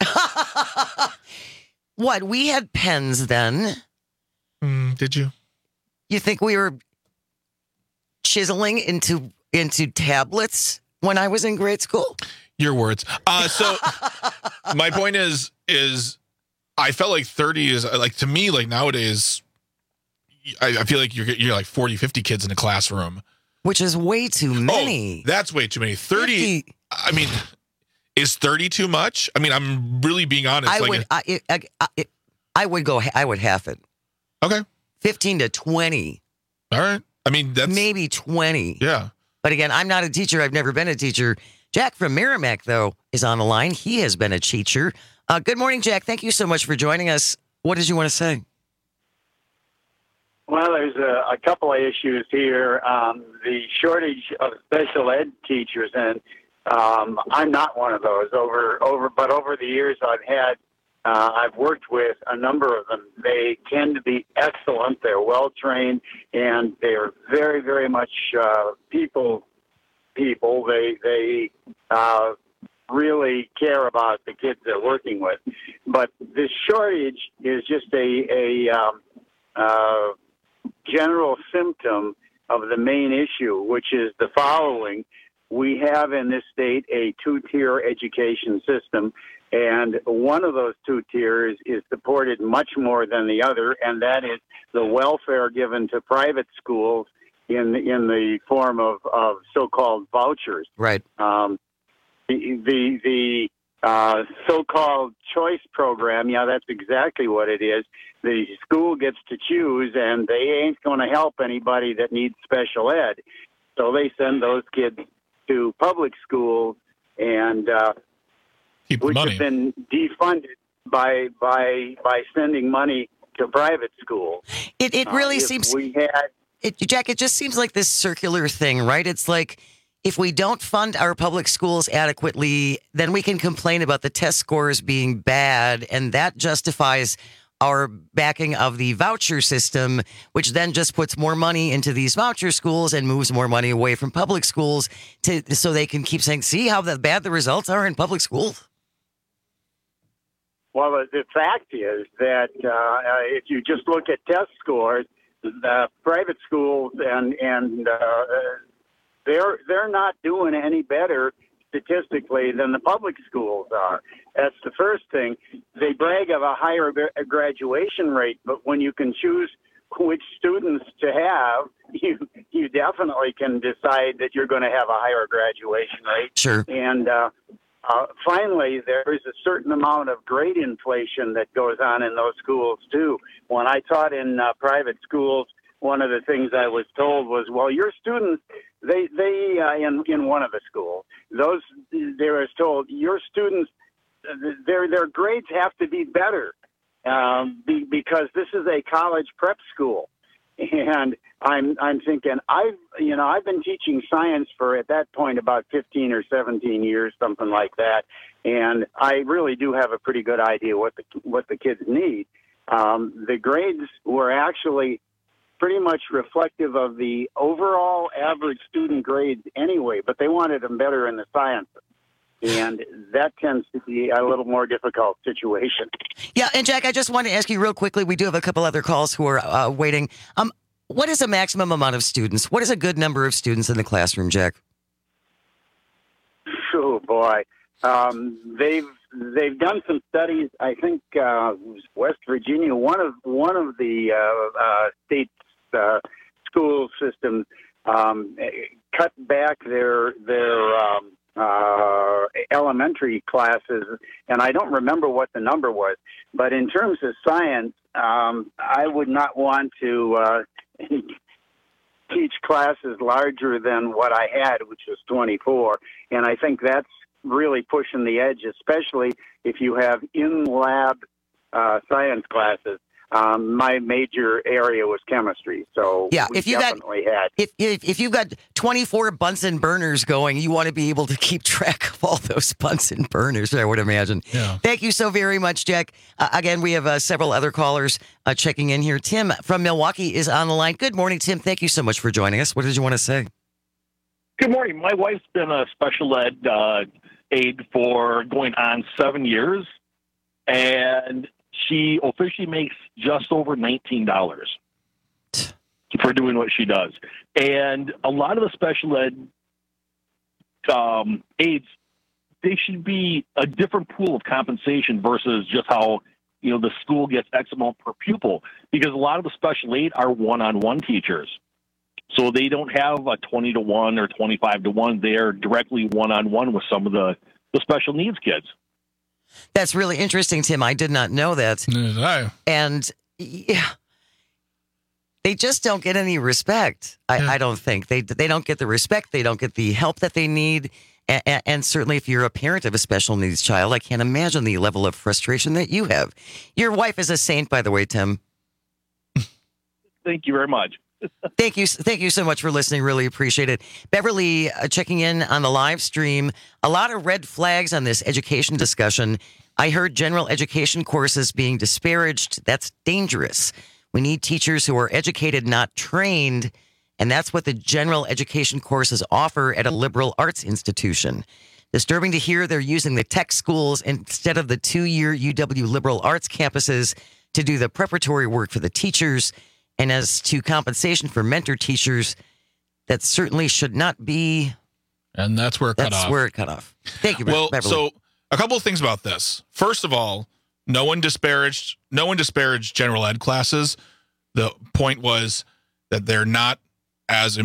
What? We had pens then. Did you? You think we were chiseling into tablets when I was in grade school? Your words. So my point is I felt like 30 is like, to me, like nowadays, I feel like you're like 40, 50 kids in a classroom. Which is way too many. Oh, that's way too many. 30. I mean, is 30 too much? I mean, I'm really being honest. I would half it. Okay. 15 to 20. All right. I mean, that's maybe 20. Yeah. But again, I'm not a teacher. I've never been a teacher. Jack from Merrimack, though, is on the line. He has been a teacher. Good morning, Jack. Thank you so much for joining us. What did you want to say? Well, there's a couple of issues here. The shortage of special ed teachers, and I'm not one of those. But over the years I've worked with a number of them. They tend to be excellent. They're well trained, and they're very, very much people. They really care about the kids they're working with. But this shortage is just a general symptom of the main issue, which is the following. We have in this state a two-tier education system, and one of those two tiers is supported much more than the other, and that is the welfare given to private schools in the form of so-called vouchers. Right. The so-called choice program, yeah, that's exactly what it is. The school gets to choose, and they ain't going to help anybody that needs special ed. So they send those kids to public schools, and which have been defunded by sending money to private schools. It really seems. Jack, it just seems like this circular thing, right? It's like, if we don't fund our public schools adequately, then we can complain about the test scores being bad, and that justifies our backing of the voucher system, which then just puts more money into these voucher schools and moves more money away from public schools so they can keep saying, see how bad the results are in public schools? Well, the fact is that if you just look at test scores, the private schools and they're not doing any better statistically than the public schools are. That's the first thing. They brag of a higher graduation rate, but when you can choose which students to have, you definitely can decide that you're going to have a higher graduation rate. Sure. And finally, there is a certain amount of grade inflation that goes on in those schools too. When I taught in private schools, one of the things I was told was, well, your students, they in one of the schools, they were told your students, their grades have to be better because this is a college prep school. And I'm thinking, I've been teaching science for, at that point, about 15 or 17 years, something like that. And I really do have a pretty good idea what the kids need. The grades were actually pretty much reflective of the overall average student grades anyway, but they wanted them better in the sciences. And that tends to be a little more difficult situation. Yeah, and Jack, I just want to ask you real quickly, we do have a couple other calls who are waiting. What is a maximum amount of students? What is a good number of students in the classroom, Jack? Oh, boy. They've done some studies. I think West Virginia, one of the state's school systems, cut back their elementary classes, and I don't remember what the number was. But in terms of science, I would not want to teach classes larger than what I had, which was 24. And I think that's really pushing the edge, especially if you have in-lab science classes. My major area was chemistry, so yeah, we definitely had. If you've got 24 Bunsen burners going, you want to be able to keep track of all those Bunsen burners, I would imagine. Yeah. Thank you so very much, Jack. Again, we have several other callers checking in here. Tim from Milwaukee is on the line. Good morning, Tim. Thank you so much for joining us. What did you want to say? Good morning. My wife's been a special ed aide for going on 7 years, and she officially makes just over $19 for doing what she does. And a lot of the special ed aides, they should be a different pool of compensation versus just how, the school gets X amount per pupil, because a lot of the special aid are one-on-one teachers. So they don't have a 20-to-1 or 25-to-1. They are directly one-on-one with some of the special needs kids. That's really interesting, Tim. I did not know that. No. And yeah, they just don't get any respect. I don't think they don't get the respect. They don't get the help that they need. And certainly if you're a parent of a special needs child, I can't imagine the level of frustration that you have. Your wife is a saint, by the way, Tim. Thank you very much. Thank you so much for listening. Really appreciate it. Beverly checking in on the live stream. A lot of red flags on this education discussion. I heard general education courses being disparaged. That's dangerous. We need teachers who are educated, not trained. And that's what the general education courses offer at a liberal arts institution. Disturbing to hear they're using the tech schools instead of the 2-year UW liberal arts campuses to do the preparatory work for the teachers. And as to compensation for mentor teachers, that certainly should not be. And that's where it cut off. That's where it cut off. Thank you, Well, Beverly. so a couple of things about this. First of all, no one disparaged general ed classes. The point was that they're not as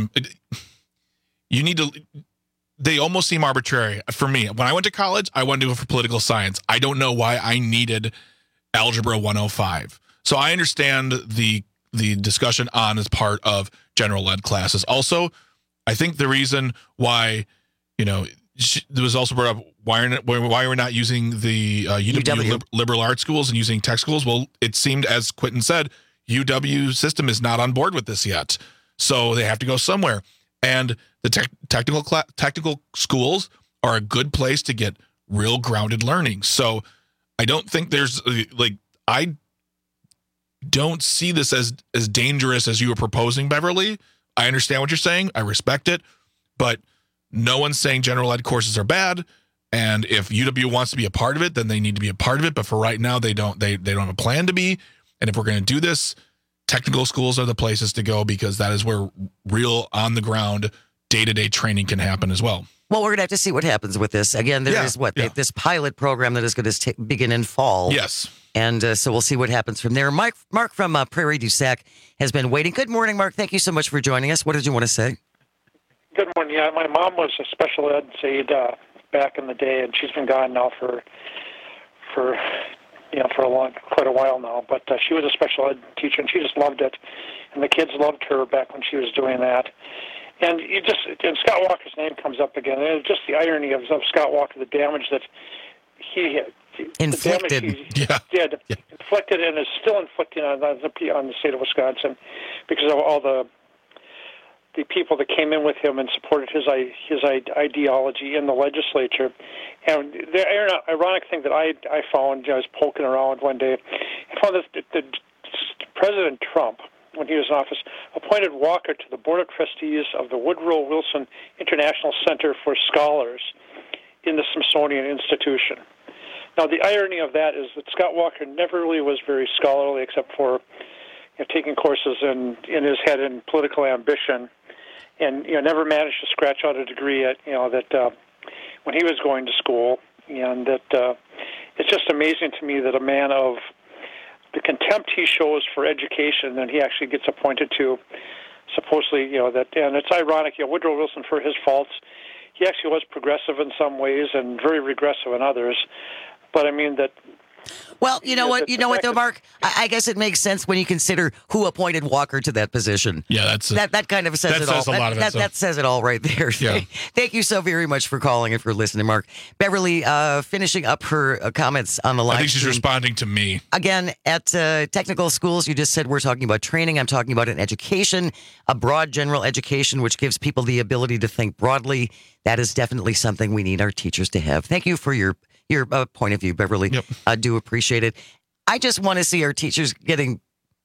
they almost seem arbitrary for me. When I went to college, I wanted to go for political science. I don't know why I needed Algebra 105. So I understand the discussion on as part of general ed classes. Also, I think the reason why, there was also brought up why we're not using the UW liberal arts schools and using tech schools. Well, it seemed, as Quentin said, UW system is not on board with this yet. So they have to go somewhere. And the technical schools are a good place to get real grounded learning. So I don't think there's I don't see this as dangerous as you were proposing, Beverly. I understand what you're saying. I respect it. But no one's saying general ed courses are bad. And if UW wants to be a part of it, then they need to be a part of it. But for right now, they don't have a plan to be. And if we're going to do this, technical schools are the places to go because that is where real on the ground day-to-day training can happen as well. Well, we're going to have to see what happens with this. Again, there is this pilot program that is going to begin in fall. Yes. And so we'll see what happens from there. Mark from Prairie du Sac has been waiting. Good morning, Mark. Thank you so much for joining us. What did you want to say? Good morning. Yeah, my mom was a special ed aide back in the day, and she's been gone now for quite a while now. But she was a special ed teacher, and she just loved it, and the kids loved her back when she was doing that. And Scott Walker's name comes up again. And it's just the irony of Scott Walker, the damage that he inflicted, inflicted, and is still inflicting on the state of Wisconsin because of all the people that came in with him and supported his ideology in the legislature. And the ironic thing that I found, I was poking around one day, I found that President Trump, when he was in office, appointed Walker to the Board of Trustees of the Woodrow Wilson International Center for Scholars in the Smithsonian Institution. Now, the irony of that is that Scott Walker never really was very scholarly except for taking courses in his head in political ambition, and never managed to scratch out a degree at that when he was going to school. And that it's just amazing to me that a man of the contempt he shows for education, and he actually gets appointed to, supposedly, and it's ironic, Woodrow Wilson, for his faults, he actually was progressive in some ways and very regressive in others. But I mean that. Well, you know what though, Mark? I guess it makes sense when you consider who appointed Walker to that position. Yeah, that kind of says it all. That says it all right there. Yeah. Thank you so very much for calling and for listening, Mark. Beverly, finishing up her comments on the line. I think she's responding to me. Again, at technical schools, you just said we're talking about training. I'm talking about an education, a broad general education, which gives people the ability to think broadly. That is definitely something we need our teachers to have. Thank you for your point of view, Beverly. Yep. I do appreciate it. I just want to see our teachers getting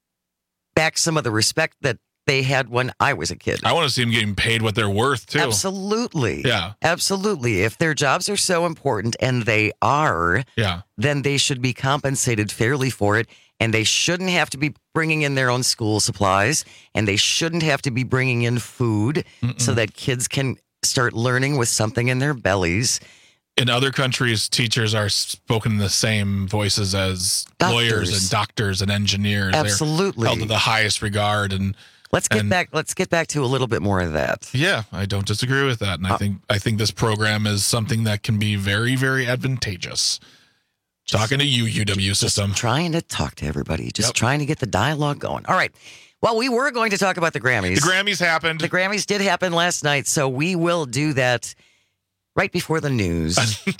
back some of the respect that they had when I was a kid. I want to see them getting paid what they're worth, too. Absolutely. Yeah. Absolutely. If their jobs are so important, and they are, then they should be compensated fairly for it, and they shouldn't have to be bringing in their own school supplies, and they shouldn't have to be bringing in food so that kids can start learning with something in their bellies. In other countries, teachers are spoken in the same voices as lawyers and doctors and engineers. Absolutely. They're held to the highest regard. And let's get back to a little bit more of that. Yeah, I don't disagree with that. And I think this program is something that can be very, very advantageous. Talking to you, UW system. Just trying to talk to everybody. Just trying to get the dialogue going. All right. Well, we were going to talk about the Grammys. The Grammys happened. The Grammys did happen last night, so we will do that right before the news.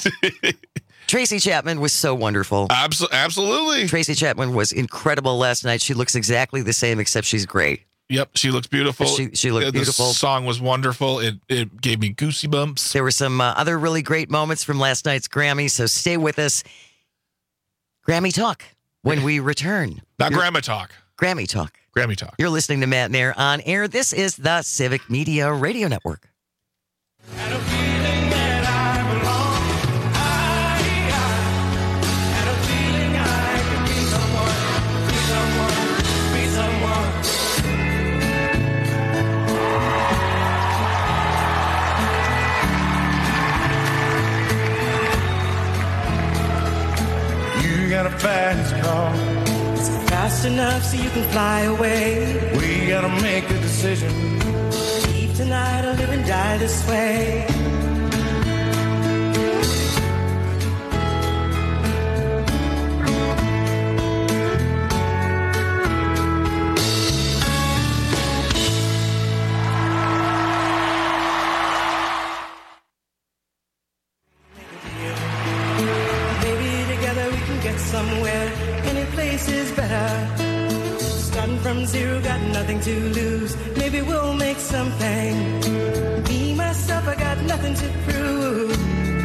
Tracy Chapman was so wonderful. Absolutely. Tracy Chapman was incredible last night. She looks exactly the same, except she's great. Yep, she looks beautiful. She looked beautiful. The song was wonderful. It gave me goosey bumps. There were some other really great moments from last night's Grammy, so stay with us. Grammy Talk when we return. Not Grandma Talk. Grammy Talk. Grammy Talk. You're listening to Matt Nair on air. This is the Civic Media Radio Network. Got a fast car. Is it fast enough so you can fly away? We gotta make a decision. Leave tonight or live and die this way. Somewhere, any place is better. Starting from zero, got nothing to lose. Maybe we'll make something. Me, myself, I got nothing to prove.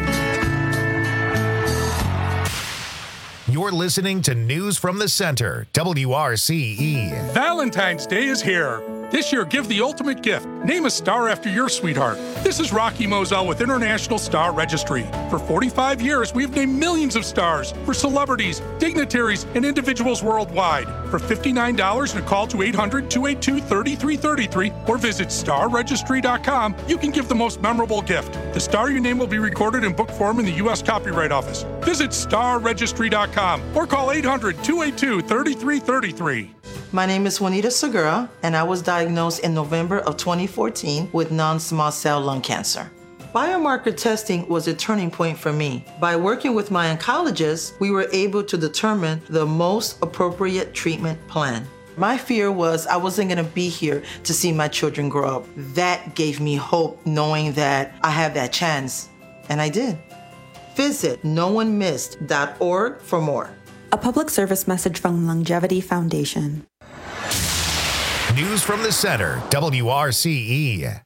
You're listening to News from the Center, WRCE. Valentine's Day is here. This year, give the ultimate gift. Name a star after your sweetheart. This is Rocky Moselle with International Star Registry. For 45 years, we've named millions of stars for celebrities, dignitaries, and individuals worldwide. For $59 and a call to 800-282-3333 or visit starregistry.com, you can give the most memorable gift. The star you name will be recorded in book form in the U.S. Copyright Office. Visit starregistry.com or call 800-282-3333. My name is Juanita Segura, and I was diagnosed in November of 2014 with non-small cell lung cancer. Biomarker testing was a turning point for me. By working with my oncologist, we were able to determine the most appropriate treatment plan. My fear was I wasn't going to be here to see my children grow up. That gave me hope, knowing that I have that chance, and I did. Visit noonemissed.org for more. A public service message from Longevity Foundation. News from the Center, WRCE.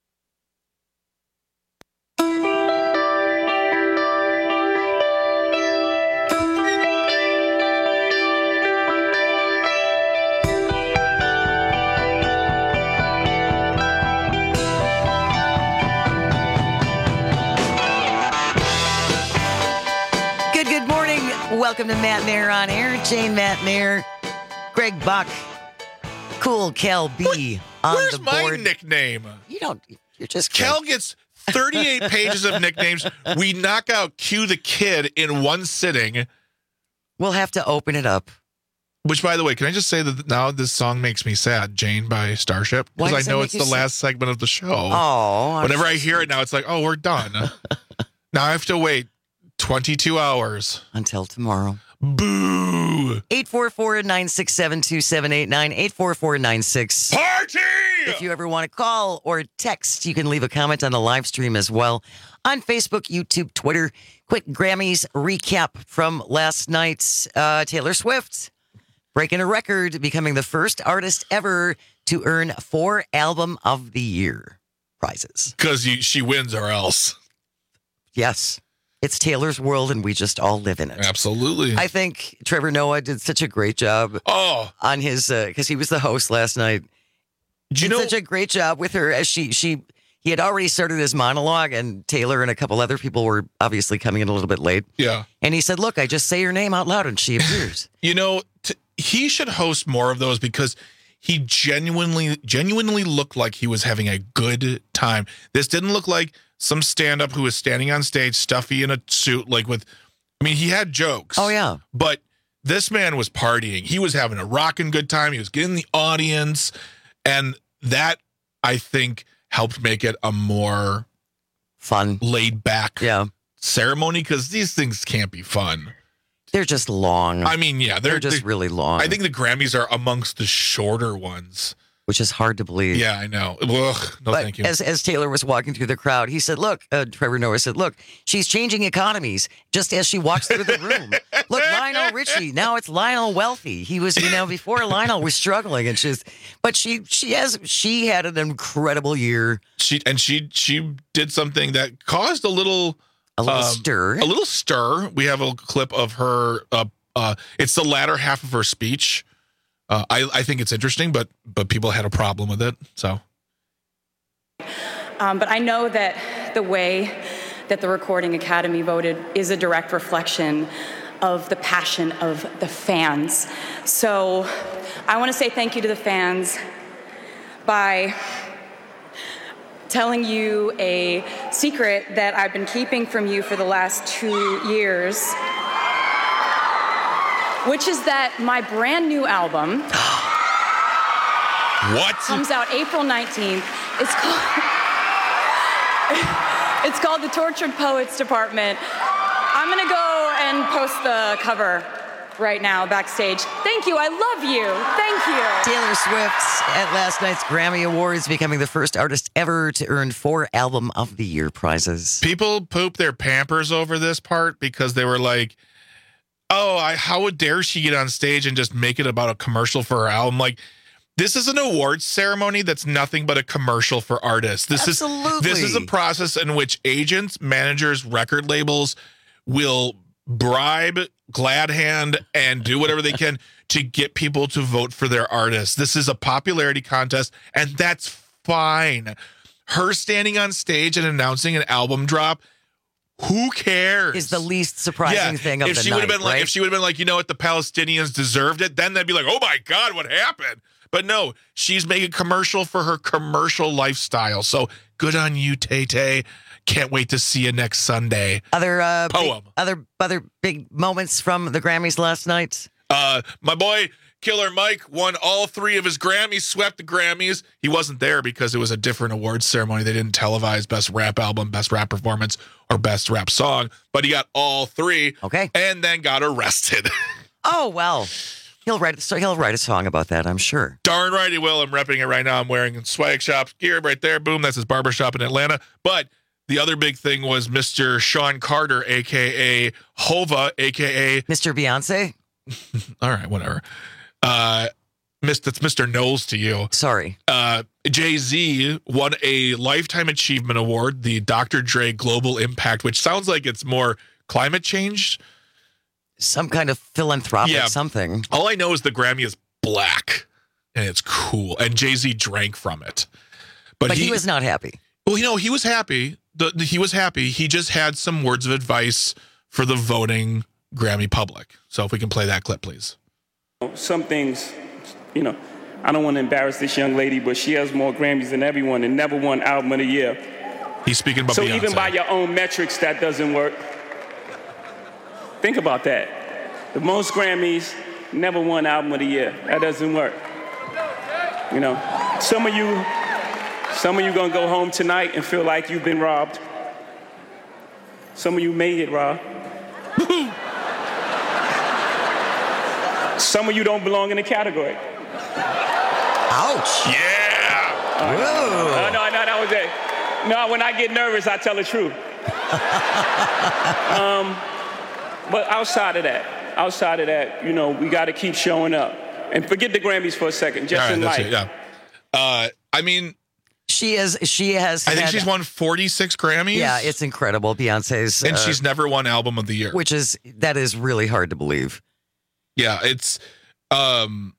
Good morning. Welcome to Matt Mayer on Air. Jane Matt Mayer, Greg Buck, Cool Cal B on Where's the board. my nickname? You're just Cal gets 38 pages of nicknames. We knock out Q the Kid in one sitting. We'll have to open it up. Which, by the way, can I just say that now this song makes me sad, Jane by Starship? Why Because does I it know make it's you the sad? last segment of the show. Oh. Whenever I hear it now, it's like, oh, we're done. Now I have to wait 22 hours. Until tomorrow. Boo. 844-967-2789. 844-96. Party! If you ever want to call or text, you can leave a comment on the live stream as well. On Facebook, YouTube, Twitter. Quick Grammys recap from last night's Taylor Swift. Breaking a record, becoming the first artist ever to earn 4 Album of the Year prizes. Because she wins or else. Yes. It's Taylor's world, and we just all live in it. Absolutely. I think Trevor Noah did such a great job on his, because he was the host last night. Did such a great job with her as he had already started his monologue, and Taylor and a couple other people were obviously coming in a little bit late. Yeah. And he said, look, I just say your name out loud, and she appears. He should host more of those because he genuinely looked like he was having a good time. This didn't look like some stand-up who was standing on stage, stuffy in a suit, he had jokes. Oh, yeah. But this man was partying. He was having a rocking good time. He was getting the audience. And that, I think, helped make it a more fun, laid-back ceremony, because these things can't be fun. They're just long. I mean, yeah. They're just really long. I think the Grammys are amongst the shorter ones. Which is hard to believe. Yeah, I know. Ugh, no, thank you. As Taylor was walking through the crowd, he said, look, Trevor Noah said, look, she's changing economies just as she walks through the room. Look, Lionel Richie, now it's Lionel Wealthy. He was, before Lionel was struggling, and she had an incredible year. She did something that caused a little stir. A little stir. We have a clip of her. It's the latter half of her speech. I think it's interesting, but people had a problem with it. So, but I know that the way that the Recording Academy voted is a direct reflection of the passion of the fans. So, I want to say thank you to the fans by telling you a secret that I've been keeping from you for the last 2 years. Which is that my brand new album comes out April 19th. It's called The Tortured Poets Department. I'm gonna go and post the cover right now backstage. Thank you, I love you. Thank you. Taylor Swift at last night's Grammy Awards, becoming the first artist ever to earn 4 Album of the Year prizes. People poop their Pampers over this part because they were like, how dare she get on stage and just make it about a commercial for her album? Like, this is an awards ceremony that's nothing but a commercial for artists. This is a process in which agents, managers, record labels will bribe, glad hand, and do whatever they can to get people to vote for their artists. This is a popularity contest, and that's fine. Her standing on stage and announcing an album drop, who cares? Is the least surprising thing of if the she night, would have been right? If she would have been like, you know what, the Palestinians deserved it, then they'd be like, oh my God, what happened? But no, she's making a commercial for her commercial lifestyle. So good on you, Tay-Tay. Can't wait to see you next Sunday. Other Poem. Other big moments from the Grammys last night. My boy Killer Mike won all 3 of his Grammys, swept the Grammys. He wasn't there because it was a different awards ceremony. They didn't televise Best Rap Album, Best Rap Performance, or Best Rap Song, but he got all 3. Okay. And then got arrested. Oh, well. He'll write a song about that, I'm sure. Darn right he will. I'm repping it right now. I'm wearing Swag Shop's gear right there. Boom, that's his barbershop in Atlanta. But the other big thing was Mr. Sean Carter, a.k.a. Hova, a.k.a. Mr. Beyonce? All right, whatever. That's Mr. Knowles to you. Sorry. Jay-Z won a Lifetime Achievement Award, the Dr. Dre Global Impact, which sounds like it's more climate change. Some kind of philanthropic something. All I know is the Grammy is black, and it's cool. And Jay-Z drank from it. But he was not happy. Well, he was happy. He was happy. He just had some words of advice for the voting Grammy public. So if we can play that clip, please. Some things, I don't want to embarrass this young lady, but she has more Grammys than everyone and never won Album of the Year. He's speaking about So Beyonce. even by your own metrics, that doesn't work. Think about that. The most Grammys, never won Album of the Year. That doesn't work. Some of you gonna go home tonight and feel like you've been robbed. Some of you may get robbed. Some of you don't belong in the category. Ouch. Yeah. No, that was it. No, when I get nervous, I tell the truth. But outside of that, we got to keep showing up. And forget the Grammys for a second, just in life. I mean, she has. I think she's won 46 Grammys. Yeah, it's incredible. Beyonce's, and she's never won Album of the Year, that is really hard to believe. Yeah, it's. And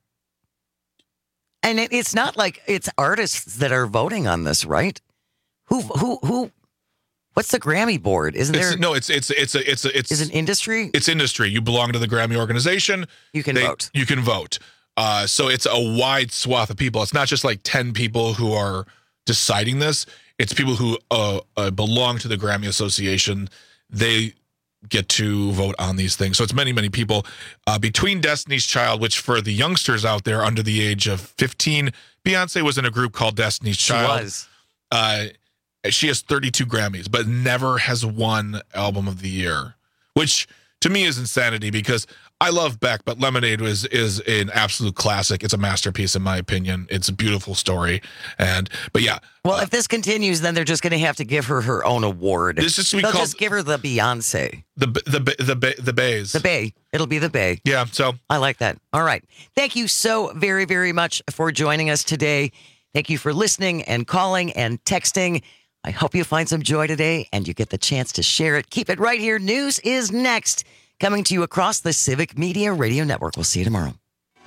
it's not like it's artists that are voting on this, right? Who? What's the Grammy board? Isn't there? No, it's an industry. It's industry. You belong to the Grammy organization. You can vote. You can vote. So it's a wide swath of people. It's not just like 10 people who are deciding this. It's people who belong to the Grammy Association. They get to vote on these things. So it's many, many people. Between Destiny's Child, which for the youngsters out there under the age of 15, Beyonce was in a group called Destiny's Child. She was. She has 32 Grammys, but never has won Album of the Year, which to me is insanity because I love Beck, but Lemonade is an absolute classic. It's a masterpiece in my opinion. It's a beautiful story. But yeah. Well, if this continues, then they're just going to have to give her her own award. This is They'll just give her the Beyonce. The Bays. The Bay. It'll be the Bay. Yeah, so. I like that. All right. Thank you so very, very much for joining us today. Thank you for listening and calling and texting. I hope you find some joy today and you get the chance to share it. Keep it right here. News is next, coming to you across the Civic Media Radio Network. We'll see you tomorrow.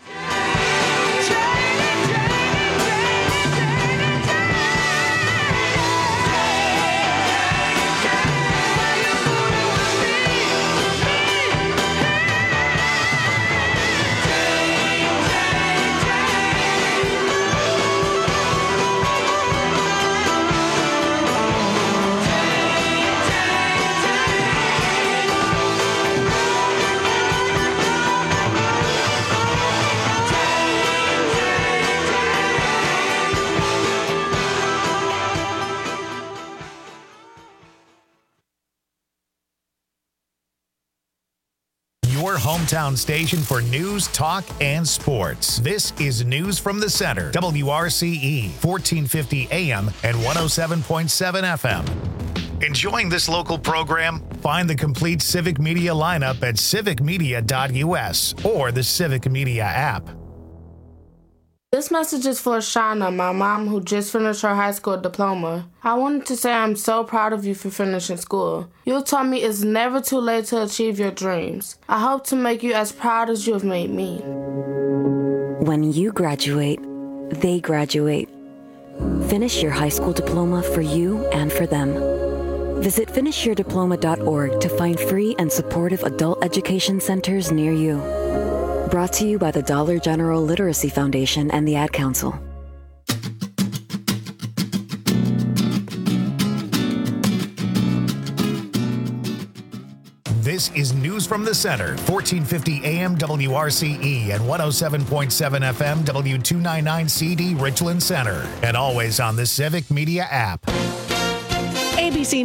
Your hometown station for news, talk, and sports. This is News from the Center. WRCE, 1450 AM and 107.7 FM. Enjoying this local program? Find the complete Civic Media lineup at civicmedia.us or the Civic Media app. This message is for Shauna, my mom, who just finished her high school diploma. I wanted to say I'm so proud of you for finishing school. You taught me it's never too late to achieve your dreams. I hope to make you as proud as you have made me. When you graduate, they graduate. Finish your high school diploma for you and for them. Visit finishyourdiploma.org to find free and supportive adult education centers near you. Brought to you by the Dollar General Literacy Foundation and the Ad Council. This is News from the Center, 1450 AM WRCE and 107.7 FM W299CD Richland Center, and always on the Civic Media app. ABC